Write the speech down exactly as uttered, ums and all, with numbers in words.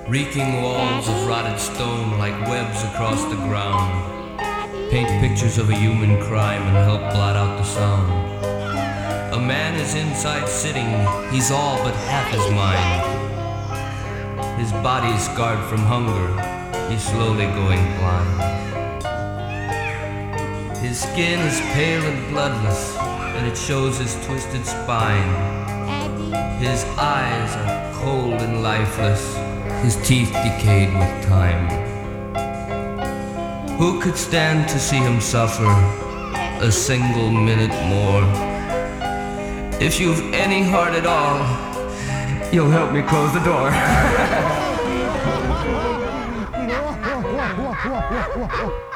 Reeking walls of rotted stone like webs across the ground. Paint pictures of a human crime and help blot out the sound. A man is inside sitting, he's all but half his mind. His body is scarred from hunger, he's slowly going blind. His skin is pale and bloodless, and it shows his twisted spine. His eyes are cold and lifeless, his teeth decayed with time. Who could stand to see him suffer a single minute more? If you've any heart at all, you'll help me close the door.